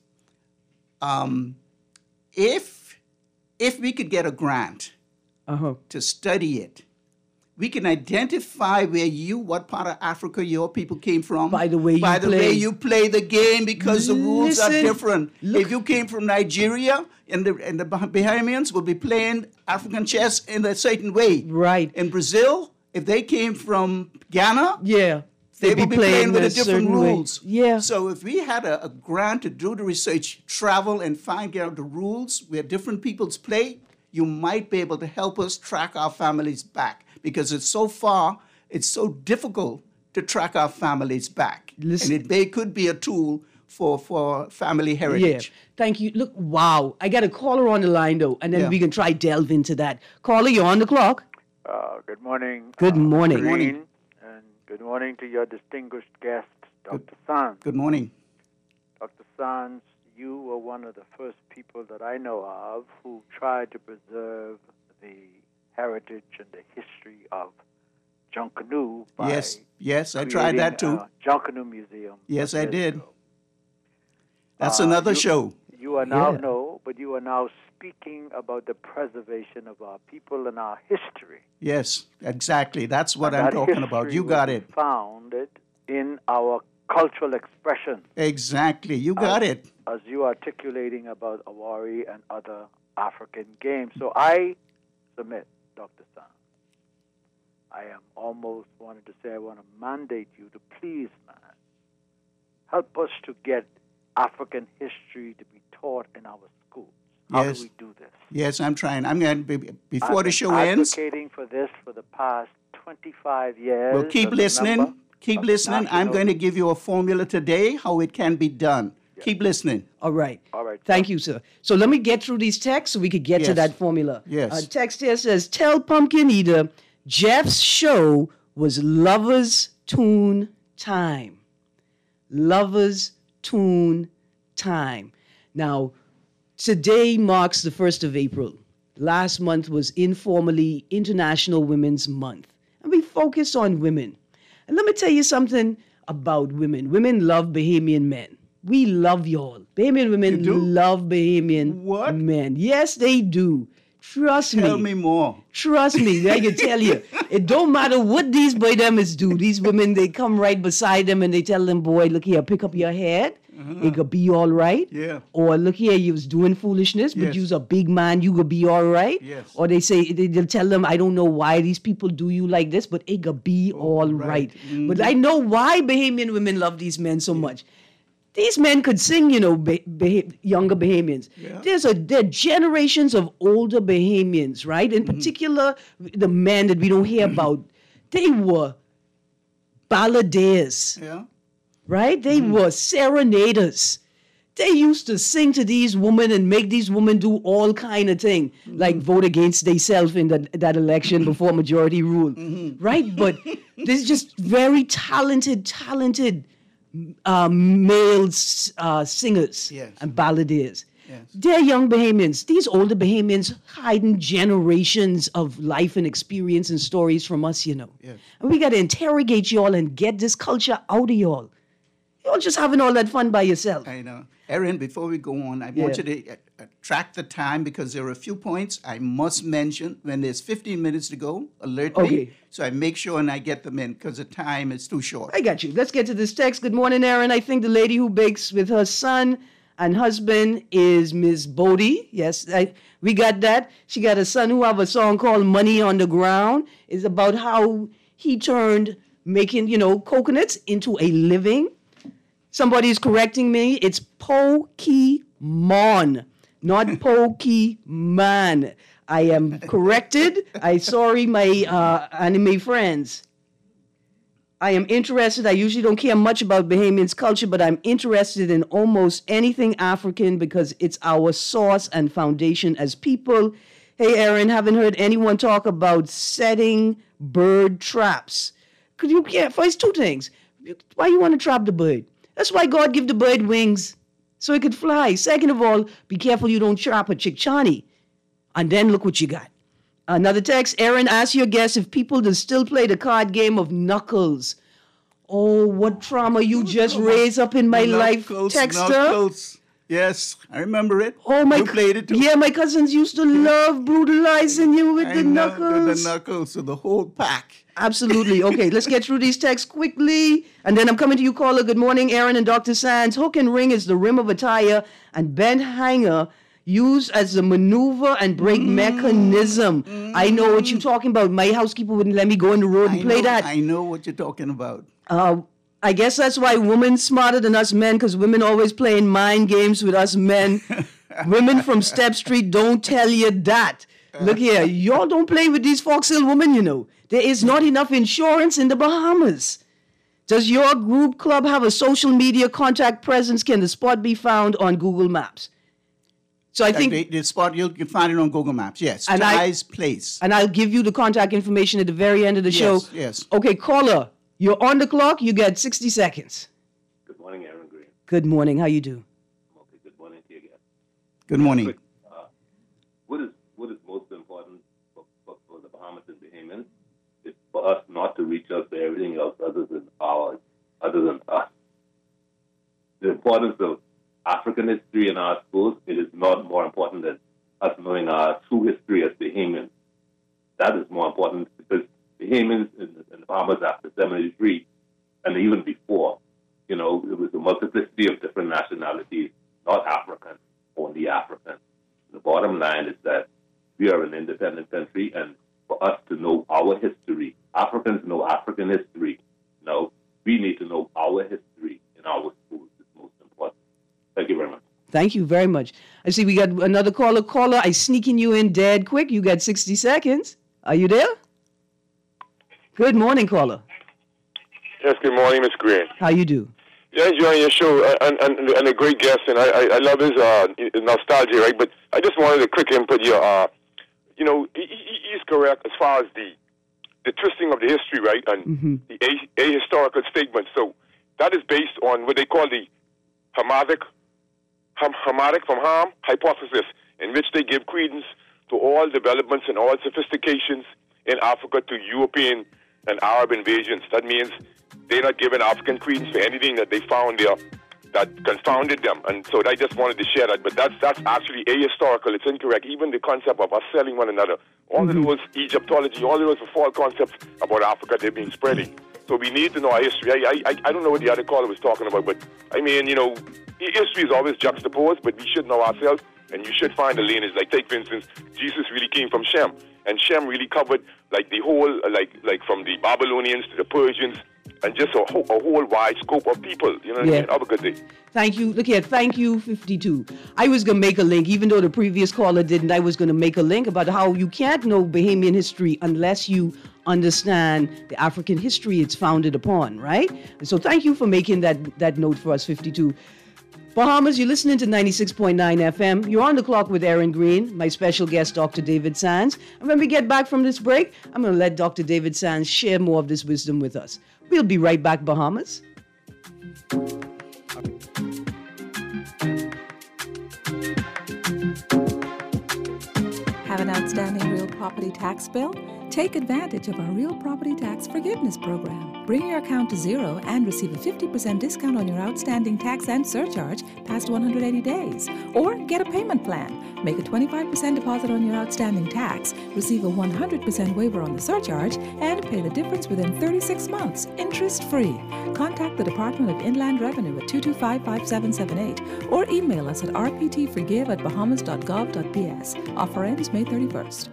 Um, if, if we could get a grant Uh-huh. to study it, we can identify where you, what part of Africa your people came from. By the way you By the way play. you play the game, because the rules are Listen, different. look- If you came from Nigeria, and the, and the Bah- Bahamians will be playing African chess in a certain way. Right. In Brazil, if they came from Ghana, Yeah. they They'd will be playing with a a different certain way. rules. Yeah. So if we had a, a grant to do the research, travel and find out the rules where different peoples play, you might be able to help us track our families back, because it's so far, it's so difficult to track our families back. Listen- And it may, could be a tool for, for family heritage. Yeah. Thank you. Look, wow. I got a caller on the line, though, and then Yeah. we can try delve into that. Caller, you're on the clock. Uh, good morning. Good uh, morning. Good morning. Green, and good morning to your distinguished guest, Doctor Sands. Good morning. Doctor Sands, you were one of the first people that I know of who tried to preserve the heritage and the history of Junkanoo by Yes, yes, I tried that too. creating a Junkanoo Museum. Yes, I years did. ago. That's Uh, another you- show. You are now, Yeah. no, but you are now speaking about the preservation of our people and our history. Yes, exactly. That's what And I'm that talking about. history You got was it. founded in our cultural expression, Exactly. You got Uh, it. as you articulating about Awari and other African games. So I submit, Doctor San, I am almost wanted to say I want to mandate you to please, man, help us to get African history to be taught in our schools. How Yes. do we do this? Yes, I'm trying. I'm going to be before I've the been show ends. advocating for this for the past twenty-five years. Well, keep as a listening. member Keep of the listening. I'm National- going to give you a formula today how it can be done. Keep listening. All right. All right, Thank sir. you, sir. So let me get through these texts so we could get to Yes. that formula. Yes. Uh, text here says, tell Pumpkin Eater Jeff's show was Lover's Tune Time. Lover's Tune Time. Now, today marks the first of April. Last month was informally International Women's Month. And we focus on women. And let me tell you something about women. Women love Bahamian men. We love y'all. Bahamian women do? love Bahamian What? men. Yes, they do. Trust Tell me more. Trust me, I can tell you. It don't matter what these boy demons do. These women, they come right beside them and they tell them, boy, look here, pick up your head. It could be all right. Yeah. Or look here, you was doing foolishness, but Yes. you's a big man, you could be all right. Yes. Or they say, they, they'll tell them, I don't know why these people do you like this, but it could be all right. right. But I know why Bahamian women love these men so much. These men could sing, you know, bah- bah- younger Bahamians. Yeah. There's a there are generations of older Bahamians, right? In particular, the men that we don't hear about, they were balladeers, Yeah. right? They were serenaders. They used to sing to these women and make these women do all kind of thing, like vote against themselves in that that election before majority rule, right? But there's just very talented, talented um, male uh, singers Yes. and balladeers. Yes. They're young Bahamians. These older Bahamians hiding generations of life and experience and stories from us, you know. Yes. And we got to interrogate y'all and get this culture out of y'all. Y'all just having all that fun by yourself. I know. Erin, before we go on, I Yeah. want you to uh, uh, track the time because there are a few points I must mention. When there's fifteen minutes to go, alert me. Okay. So I make sure and I get them in because the time is too short. I got you. Let's get to this text. Good morning, Aaron. I think the lady who bakes with her son and husband is Miss Bodie. Yes, I, we got that. She got a son who have a song called Money on the Ground. It's about how he turned making, you know, coconuts into a living. Somebody's correcting me. It's Pokemon, not Pokemon. I am corrected. I sorry, my uh, anime friends. I am interested. I usually don't care much about Bahamians' culture, but I'm interested in almost anything African because it's our source and foundation as people. Hey, Aaron, haven't heard anyone talk about setting bird traps. Could you, yeah, first two things. Why you want to trap the bird? That's why God give the bird wings, so it could fly. Second of all, be careful you don't trap a chickchani. And then look what you got. Another text, Aaron, ask your guests if people that still play the card game of Knuckles. Oh, what trauma you just raised up in my life, Knuckles, Texter. Knuckles. Yes, I remember it. Oh, my You played it too. Yeah, my cousins used to love brutalizing you with I the know, knuckles. with the knuckles, so the whole pack. Absolutely. Okay, let's get through these texts quickly. And then I'm coming to you, caller. Good morning, Aaron and Doctor Sands. Hook and ring is the rim of a tire, and bent hanger used as a maneuver and brake Mm-hmm. mechanism. I know what you're talking about. My housekeeper wouldn't let me go in the road and I play know, that. I know what you're talking about. Uh, I guess that's why women smarter than us men, because women always playing mind games with us men. Women from Step Street don't tell you that. Look here, y'all don't play with these Fox Hill women, you know. There is not enough insurance in the Bahamas Does your group club have a social media contact presence? Can the spot be found on Google Maps? So I think the, the spot, you can find it on Google Maps. Yes, and Ty's I, Place. And I'll give you the contact information at the very end of the show. Yes, yes. Okay, caller, you're on the clock. You get sixty seconds. Good morning, Aaron Green. Good morning. How you do? Okay, good morning to you again. Good morning. Uh, what is what is most important for, for, for the Bahamas and Bahamians is for us not to reach out to everything else other than ours, other than us. The importance of African history in our schools, it is not more important than us knowing our true history as Bahamians. That is more important because Bahamians in the, in the Bahamas after seventy-three and even before, you know, it was a multiplicity of different nationalities, not African, only African. The bottom line is that we are an independent country, and for us to know our history, Africans know African history. No, we need to know our history in our schools. Thank you very much. Thank you very much. I see we got another caller. Caller, I sneaking you in dead quick. You got sixty seconds. Are you there? Good morning, caller. Yes, good morning, Miss Green. How you do? Yeah, enjoying your show and, and, and a great guest, and I, I, I love his uh, nostalgia, right? But I just wanted a quick input here. Uh, you know, he, he, he's correct as far as the the twisting of the history, right, and mm-hmm. the a, ahistorical statement. So that is based on what they call the Hamatic Hamatic from harm hypothesis, in which they give credence to all developments and all sophistications in Africa to European and Arab invasions. That means they're not giving African credence for anything that they found there that confounded them. And so I just wanted to share that. But that's that's actually ahistorical. It's incorrect. Even the concept of us selling one another. All mm-hmm. of those Egyptology, all of those false concepts about Africa they've been spreading. So we need to know our history. I, I I don't know what the other caller was talking about, but I mean, you know, history is always juxtaposed, but we should know ourselves, and you should find the lineage. Like, take, for instance, Jesus really came from Shem, and Shem really covered, like, the whole, like, like from the Babylonians to the Persians, and just a whole, a whole wide scope of people. You know what yeah. I mean? Have a good day. Thank you. Look here. Thank you, fifty-two. I was going to make a link, even though the previous caller didn't. I was going to make a link about how you can't know Bahamian history unless you understand the African history it's founded upon, right? And so thank you for making that, that note for us, fifty-two. Bahamas, you're listening to ninety-six point nine F M. You're on the clock with Aaron Green, my special guest, Doctor David Sands. And when we get back from this break, I'm going to let Doctor David Sands share more of this wisdom with us. We'll be right back, Bahamas. Have an outstanding real property tax bill? Take advantage of our Real Property Tax Forgiveness Program. Bring your account to zero and receive a fifty percent discount on your outstanding tax and surcharge past one hundred eighty days. Or get a payment plan. Make a twenty-five percent deposit on your outstanding tax, receive a one hundred percent waiver on the surcharge, and pay the difference within thirty-six months, interest-free. Contact the Department of Inland Revenue at two two five, five seven seven eight or email us at r p t forgive at bahamas dot gov dot b s. Offer ends May thirty-first.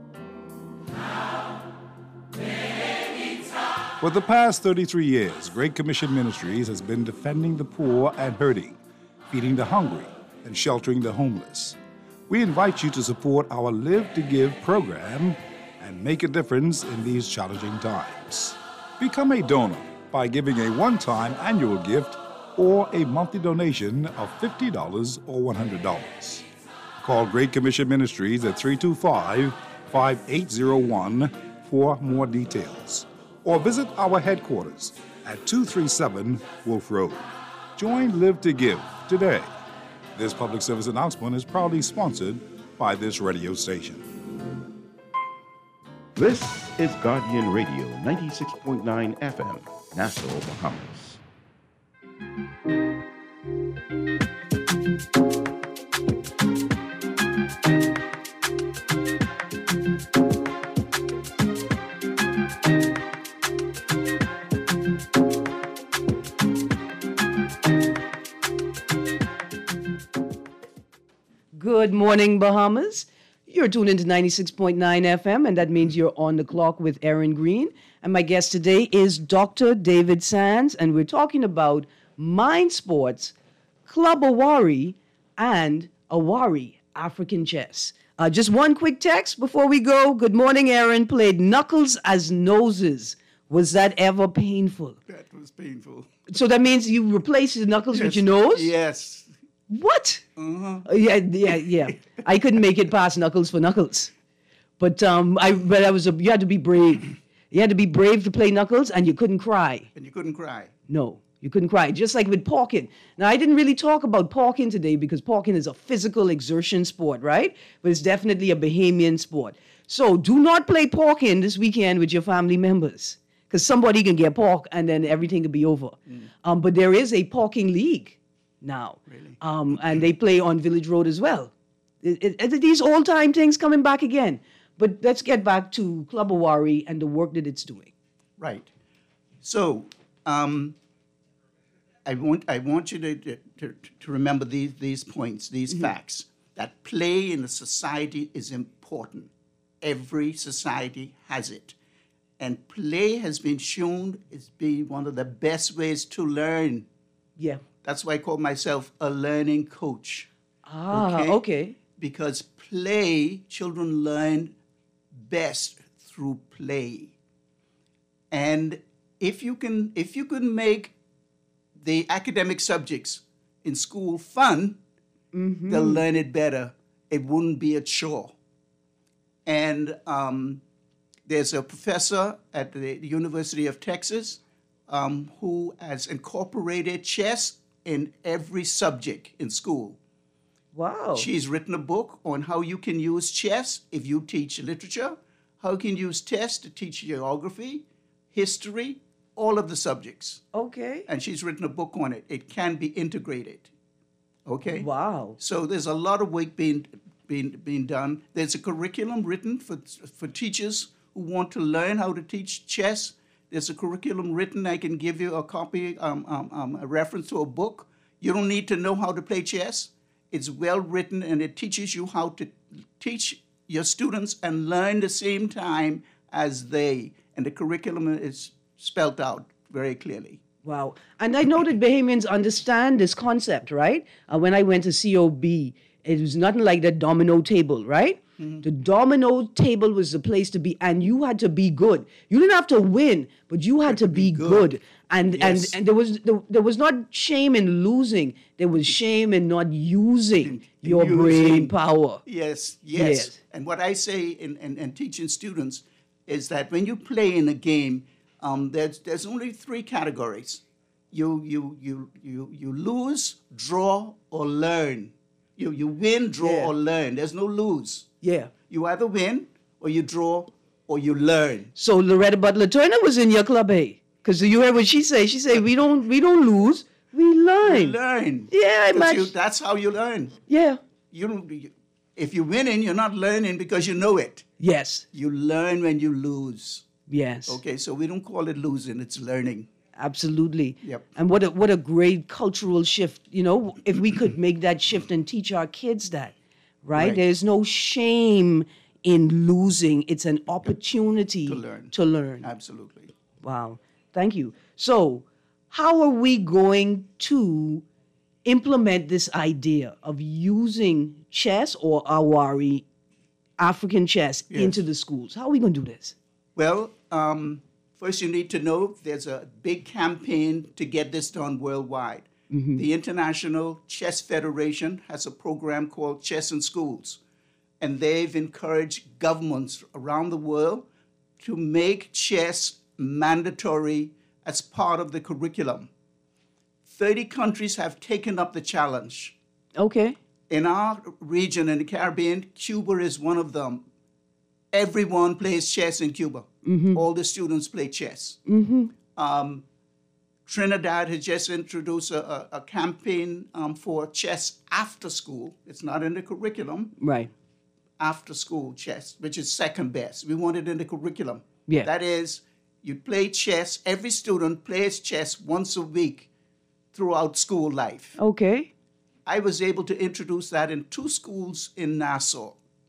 For the past thirty-three years, Great Commission Ministries has been defending the poor and hurting, feeding the hungry, and sheltering the homeless. We invite you to support our Live to Give program and make a difference in these challenging times. Become a donor by giving a one-time annual gift or a monthly donation of fifty dollars or one hundred dollars. Call Great Commission Ministries at three two five, five eight zero one for more details. Or visit our headquarters at two three seven Wolf Road. Join Live to Give today. This public service announcement is proudly sponsored by this radio station. This is Guardian Radio, ninety-six point nine F M, Nassau, Bahamas. Good morning, Bahamas. You're tuned into ninety-six point nine F M, and that means you're on the clock with Aaron Green. And my guest today is Doctor David Sands, and we're talking about Mind Sports, Club Awari, and Awari African Chess. Uh, just one quick text before we go. Good morning, Aaron. Played knuckles as noses Was that ever painful? That was painful. So that means you replaced the knuckles Yes. with your nose? Yes. What? Uh-huh. Uh, yeah, yeah, yeah. I couldn't make it past knuckles for knuckles. But um, I, but I was a, you had to be brave. You had to be brave to play knuckles, and you couldn't cry. And you couldn't cry. No, you couldn't cry. Just like with parking. Now, I didn't really talk about parking today because parking is a physical exertion sport, right? But it's definitely a Bahamian sport. So do not play parking this weekend with your family members because somebody can get park and then everything could be over. Mm. Um, but there is a parking league now. Really? Um, and they play on Village Road as well. It, it, it, these old-time things coming back again. But let's get back to Club Awari and the work that it's doing. Right. So um, I want I want you to to, to remember these these points, these mm-hmm. facts. That play in a society is important. Every society has it, and play has been shown as being one of the best ways to learn. Yeah. That's why I call myself a learning coach. Ah, okay. okay. Because play, children learn best through play. And if you can if you can make the academic subjects in school fun, mm-hmm. they'll learn it better. It wouldn't be a chore. And um, there's a professor at the University of Texas um, who has incorporated chess in every subject in school. Wow. She's written a book on how you can use chess if you teach literature, how you can use chess to teach geography, history, all of the subjects. Okay. And she's written a book on it. It can be integrated. Okay? Wow. So there's a lot of work being being being done. There's a curriculum written for for teachers who want to learn how to teach chess. There's a curriculum written. I can give you a copy, um, um, um, a reference to a book. You don't need to know how to play chess. It's well written, and it teaches you how to teach your students and learn the same time as they. And the curriculum is spelled out very clearly. Wow. And I know that Bahamians understand this concept, right? Uh, when I went to C O B, it was nothing like that domino table, right? Mm-hmm. The domino table was the place to be, and you had to be good. You didn't have to win, but you had, had to, to be, be good. good. And, yes. and and there was there, there was not shame in losing. There was shame in not using in, in your using, brain power. Yes, yes, yes. And what I say in, in, in teaching students is that when you play in a game, um, there's there's only three categories. You you you you you lose, draw, or learn. You you win, draw, yeah. or learn. There's no lose. Yeah. You either win, or you draw, or you learn. So Loretta Butler Turner was in your club A. Because you heard what she say. She said, we don't we don't lose, we learn. We learn. Yeah, you, that's how you learn. Yeah. You don't, if you're winning, you're not learning because you know it. Yes. You learn when you lose. Yes. Okay, so we don't call it losing, it's learning. Absolutely. Yep. And what a, what a great cultural shift. You know, if we could make that shift and teach our kids that, right? right. There's no shame in losing. It's an opportunity to learn. To learn. Absolutely. Wow. Thank you. So, how are we going to implement this idea of using chess or Awari, African chess, yes. into the schools? How are we going to do this? Well, um, first you need to know there's a big campaign to get this done worldwide. Mm-hmm. The International Chess Federation has a program called Chess in Schools, and they've encouraged governments around the world to make chess mandatory as part of the curriculum. thirty countries have taken up the challenge. Okay. In our region, in the Caribbean, Cuba is one of them. Everyone plays chess in Cuba. Mm-hmm. All the students play chess. Mm-hmm. Um, Trinidad has just introduced a, a, a campaign um, for chess after school. It's not in the curriculum. Right. After school chess, which is second best. We want it in the curriculum. Yeah. That is, you play chess. Every student plays chess once a week throughout school life. Okay. I was able to introduce that in two schools in Nassau.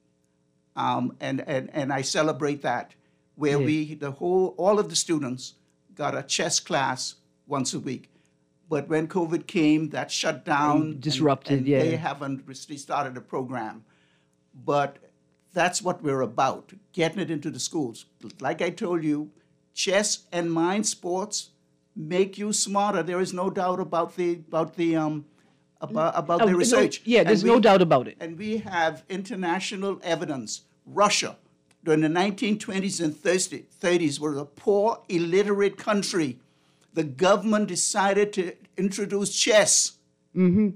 Um, and, and, and I celebrate that, where yeah. we, the whole, all of the students got a chess class once a week. But when COVID came, that shut down. And disrupted, and, and yeah. They haven't restarted the program. But that's what we're about, getting it into the schools. Like I told you, chess and mind sports make you smarter. There is no doubt about the about the um about, about Oh, the no, research. yeah, there's And no we- doubt about it. And we have international evidence. Russia, during the nineteen twenties and thirties, was a poor, illiterate country. The government decided to introduce chess. Mm-hmm.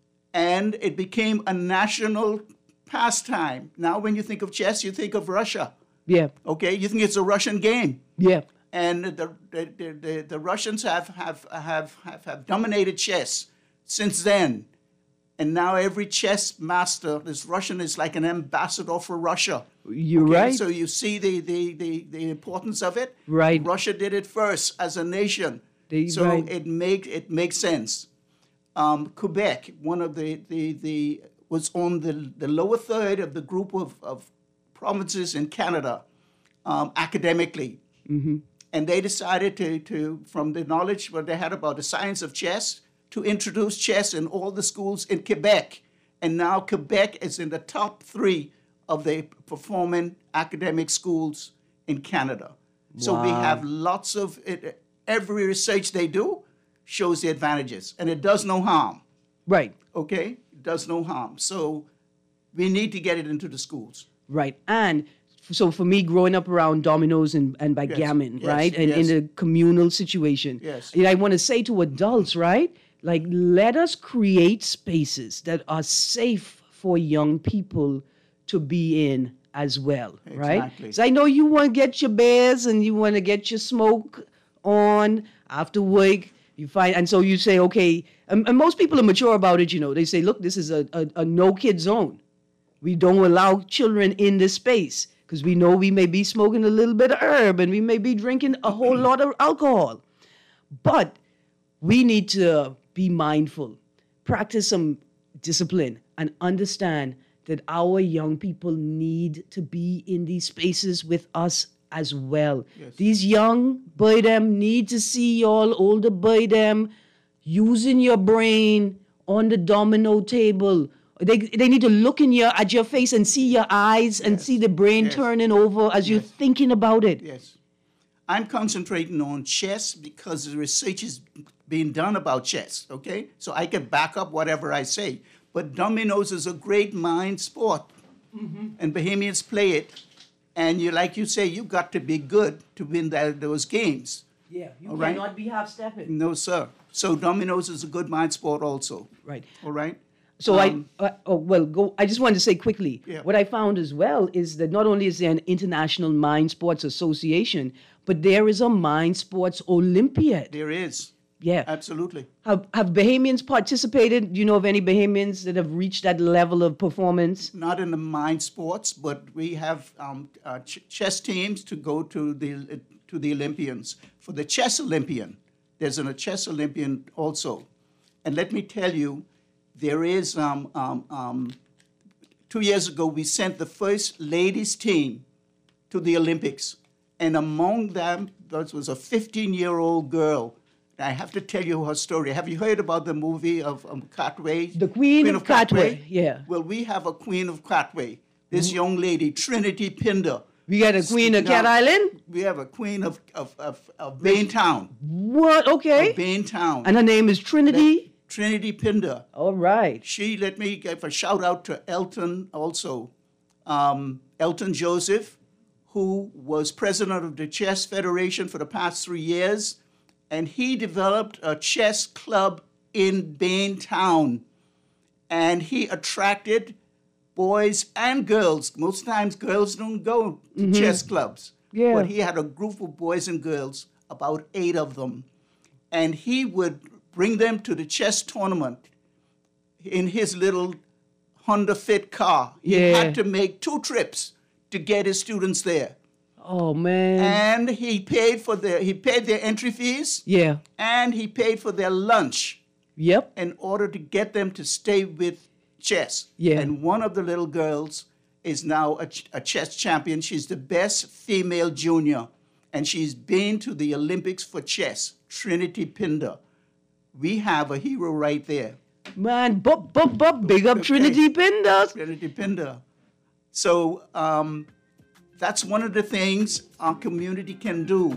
And it became a national pastime. Now, when you think of chess, you think of Russia. Yeah. Okay, you think it's a Russian game. Yeah. And the the, the, the, the Russians have, have, have, have, have dominated chess since then. And now every chess master, this Russian is like an ambassador for Russia. You're Okay, right. So you see the, the, the, the importance of it. Right. Russia did it first as a nation. They- so right. it make it makes sense. Um, Quebec, one of the, the, the was on the, the lower third of the group of, of provinces in Canada um, academically. Mm-hmm. And they decided to, to, from the knowledge what they had about the science of chess, to introduce chess in all the schools in Quebec. And now Quebec is in the top three of the performing academic schools in Canada. So we Wow. have lots of, it, every research they do shows the advantages, and it does no harm. Right. Okay? It does no harm. So we need to get it into the schools. Right. And so for me, growing up around dominoes and, and backgammon, yes, right? And in yes. a communal situation. Yes. And I want to say to adults, right? Like, let us create spaces that are safe for young people to be in as well, right? Exactly. So I know you want to get your beers and you want to get your smoke on after work. You find, and so you say, okay, and, and most people are mature about it, you know. They say, look, this is a, a, a no-kid zone. We don't allow children in this space because we know we may be smoking a little bit of herb and we may be drinking a whole lot of alcohol. But we need to be mindful, practice some discipline, and understand that our young people need to be in these spaces with us as well. Yes. These young boy them need to see y'all older boy them using your brain on the domino table. They, they need to look in your at your face and see your eyes and see the brain Yes. turning over as you're thinking about it. Yes. I'm concentrating on chess because the research is being done about chess, okay? So I can back up whatever I say. But dominoes is a great mind sport, Mm-hmm. and Bahamians play it. And you, like you say, you got to be good to win that, those games. Yeah, you All right. cannot be half stepping. No, sir. So dominoes is a good mind sport also. Right. All right? So Um, I, uh, oh, well, go. I just wanted to say quickly, Yeah. what I found as well is that not only is there an International Mind Sports Association, but there is a Mind Sports Olympiad. There is. Yeah. Absolutely. Have, have Bahamians participated? Do you know of any Bahamians that have reached that level of performance? Not in the mind sports, but we have um, uh, ch- chess teams to go to the to the Olympians. For the chess Olympian, there's an, a chess Olympian also. And let me tell you, there is, um, um, um, two years ago, we sent the first ladies team to the Olympics. And among them, there was a fifteen-year-old girl. I have to tell you her story. Have you heard about the movie of um, Katwe? The Queen, of, Katwe. Yeah. Well, we have a Queen of Katwe. This young lady, Trinity Pinder. We got a Queen of Cat Now, Island? We have a Queen of, of, of, of Baintown. What? Okay. Of Baintown. And her name is Trinity? Trinity Pinder. All right. She, let me give a shout out to Elton also. Um, Elton Joseph, who was president of the Chess Federation for the past three years. And he developed a chess club in Baintown. And he attracted boys and girls. Most times girls don't go to Mhm. chess clubs. Yeah. But he had a group of boys and girls, about eight of them. And he would bring them to the chess tournament in his little Honda Fit car. He Yeah. had to make two trips to get his students there. Oh, man. And he paid for their he paid their entry fees. Yeah. And he paid for their lunch. Yep. In order to get them to stay with chess. Yeah. And one of the little girls is now a, ch- a chess champion. She's the best female junior. And she's been to the Olympics for chess, Trinity Pinder. We have a hero right there. Man, bup, bup, bup, big up Trinity Pinder. Trinity Pinder. So um, that's one of the things our community can do.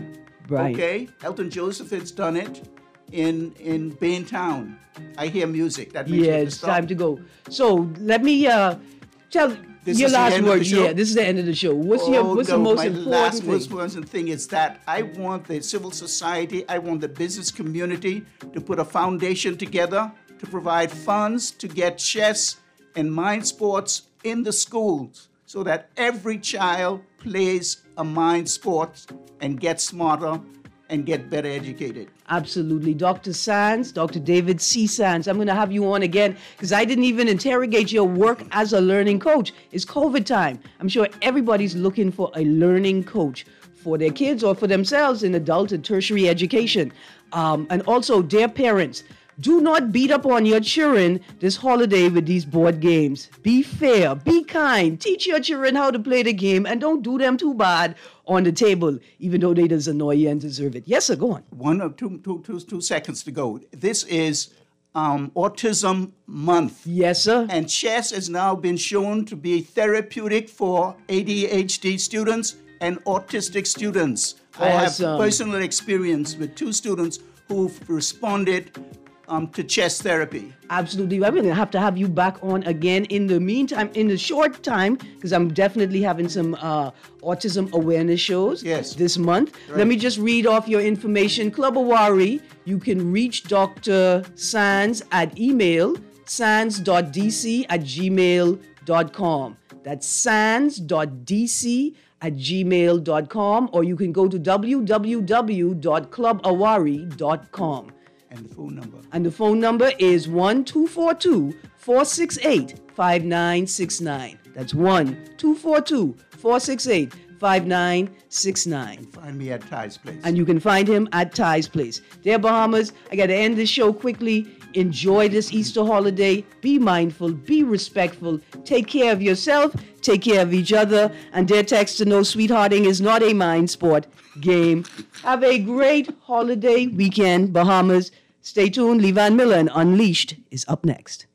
Right. Okay? Elton Joseph has done it in in Baintown. I hear music. That means Yeah, we have to it's stop. time to go. So let me uh, tell This your is the last end of word. the show? Yeah, this is the end of the show. What's oh, your What's no, the most my important last thing? most important thing is that I want the civil society, I want the business community to put a foundation together to provide funds to get chess and mind sports in the schools so that every child plays a mind sport and gets smarter and get better educated. Absolutely. Doctor Sands, Doctor David C. Sands, I'm going to have you on again because I didn't even interrogate your work as a learning coach. It's COVID time. I'm sure everybody's looking for a learning coach for their kids or for themselves in adult and tertiary education. Um, and also, dear parents, do not beat up on your children this holiday with these board games. Be fair, be kind, teach your children how to play the game, and don't do them too bad on the table, even though they just annoy you and deserve it. Yes, sir, go on. One or two, two, two, two seconds to go. This is um, Autism Month. Yes, sir. And chess has now been shown to be therapeutic for A D H D students and autistic students. I have Awesome. personal experience with two students who've responded um, to chess therapy. Absolutely. I'm going to have to have you back on again. In the meantime, in the short time, because I'm definitely having some uh, autism awareness shows yes. this month. Right. Let me just read off your information. Club Awari, you can reach Doctor Sands at email, sands dot d c at gmail dot com. That's sands dot d c at gmail dot com, or you can go to w w w dot club awari dot com. And the phone number. And the phone number is one two four two, four six eight, five nine six nine. That's one two four two, four six eight, five nine six nine. Find me at Ty's Place. And you can find him at Ty's Place. Dear Bahamas, I got to end this show quickly. Enjoy this Easter holiday. Be mindful. Be respectful. Take care of yourself. Take care of each other. And dear text to know sweethearting is not a mind sport game. Have a great holiday weekend, Bahamas. Stay tuned. Levan Miller and Unleashed is up next.